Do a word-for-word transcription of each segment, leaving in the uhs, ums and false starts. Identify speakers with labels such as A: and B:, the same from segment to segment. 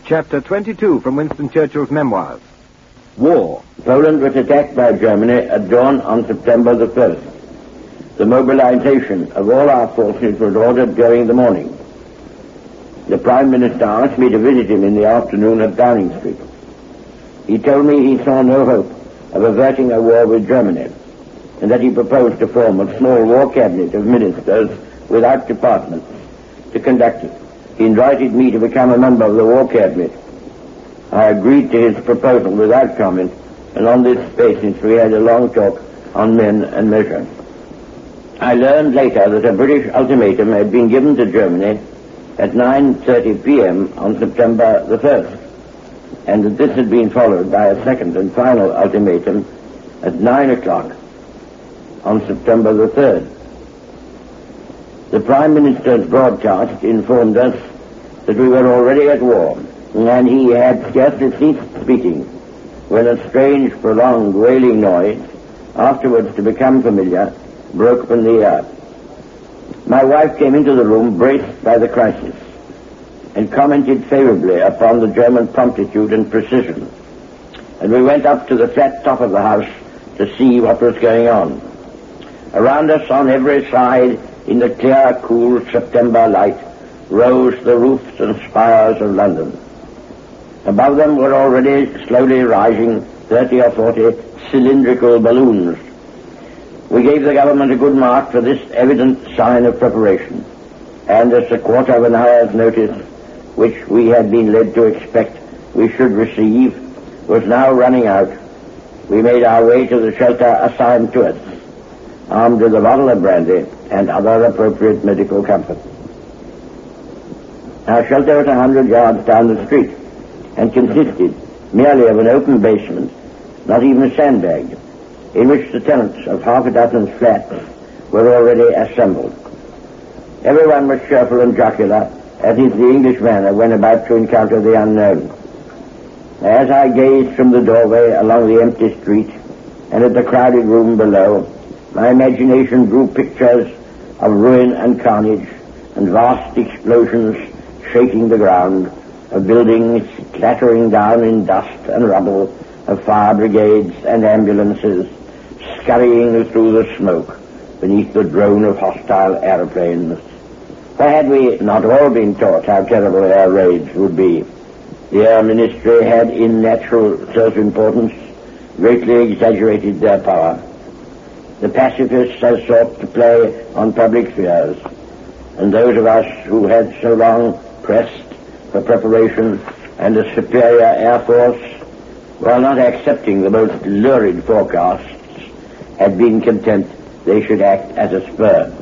A: Chapter twenty-two from Winston Churchill's memoirs. War.
B: Poland was attacked by Germany at dawn on September the first. The mobilization of all our forces was ordered during the morning. The Prime Minister asked me to visit him in the afternoon at Downing Street. He told me he saw no hope of averting a war with Germany, and that he proposed to form a small war cabinet of ministers without departments to conduct it. He invited me to become a member of the war cabinet. I agreed to his proposal without comment, and on this basis we had a long talk on men and measure. I learned later that a British ultimatum had been given to Germany at nine thirty p.m. on September the first, and that this had been followed by a second and final ultimatum at nine o'clock on September the third. The Prime Minister's broadcast informed us that we were already at war, and he had scarcely ceased speaking when a strange, prolonged, wailing noise, afterwards to become familiar, broke from the air. My wife came into the room braced by the crisis and commented favorably upon the German promptitude and precision, and we went up to the flat top of the house to see what was going on. Around us on every side, in the clear, cool September light, rose the roofs and spires of London. Above them were already slowly rising thirty or forty cylindrical balloons. We gave the government a good mark for this evident sign of preparation, and as a quarter of an hour's notice, which we had been led to expect we should receive, was now running out, we made our way to the shelter assigned to us, armed with a bottle of brandy and other appropriate medical comfort. Our shelter was a hundred yards down the street, and consisted merely of an open basement, not even sandbagged, in which the tenants of half a dozen flats were already assembled. Everyone was cheerful and jocular, as is the English manner when about to encounter the unknown. As I gazed from the doorway along the empty street and at the crowded room below, my imagination drew pictures of ruin and carnage and vast explosions shaking the ground, of buildings clattering down in dust and rubble, of fire brigades and ambulances scurrying through the smoke beneath the drone of hostile aeroplanes. Why had we not all been taught how terrible air raids would be? The Air Ministry had, in natural self-importance, greatly exaggerated their power. The pacifists had sought to play on public fears, and those of us who had so long pressed for preparation and a superior air force, while not accepting the most lurid forecasts, had been content they should act as a spur.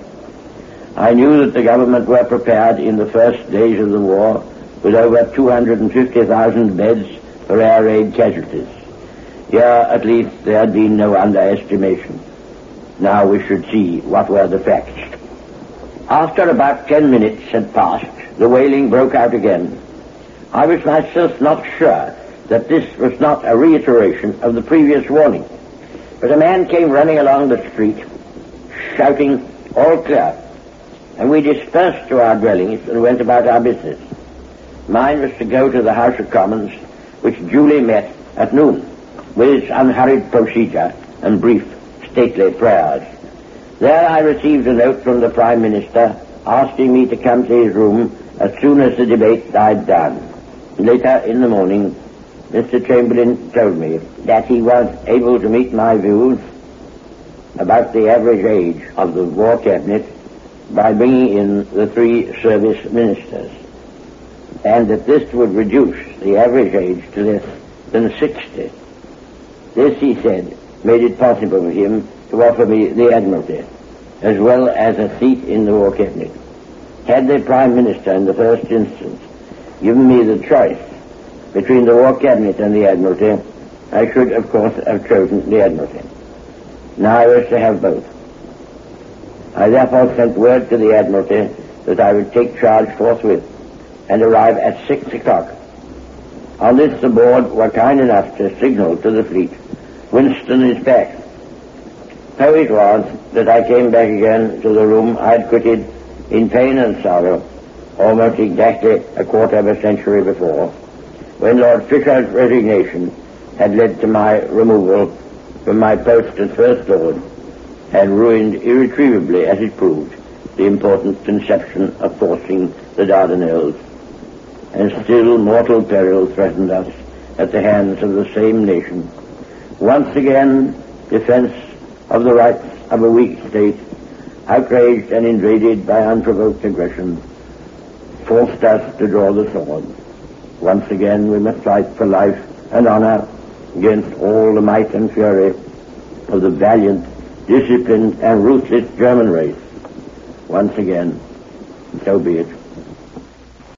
B: I knew that the government were prepared in the first days of the war with over two hundred fifty thousand beds for air raid casualties. Here, at least, there had been no underestimation. Now we should see what were the facts. After about ten minutes had passed, the wailing broke out again. I was myself not sure that this was not a reiteration of the previous warning, but a man came running along the street, shouting, "All clear," and we dispersed to our dwellings and went about our business. Mine was to go to the House of Commons, which duly met at noon, with its unhurried procedure and brief, stately prayers. There I received a note from the Prime Minister asking me to come to his room as soon as the debate died down. Later in the morning, Mister Chamberlain told me that he was able to meet my views about the average age of the War Cabinet by bringing in the three service ministers, and that this would reduce the average age to less than sixty. This, he said, made it possible for him to offer me the Admiralty, as well as a seat in the War Cabinet. Had the Prime Minister, in the first instance, given me the choice between the War Cabinet and the Admiralty, I should, of course, have chosen the Admiralty. Now I was to have both. I therefore sent word to the Admiralty that I would take charge forthwith and arrive at six o'clock. On this, the board were kind enough to signal to the fleet, "Winston is back." So it was that I came back again to the room I had quitted in pain and sorrow almost exactly a quarter of a century before, when Lord Fisher's resignation had led to my removal from my post as First Lord, and ruined irretrievably, as it proved, the important conception of forcing the Dardanelles. And still mortal peril threatened us at the hands of the same nation. Once again, defense of the rights of a weak state, outraged and invaded by unprovoked aggression, forced us to draw the sword. Once again we must fight for life and honor against all the might and fury of the valiant, disciplined, and ruthless German race. Once again, so be it.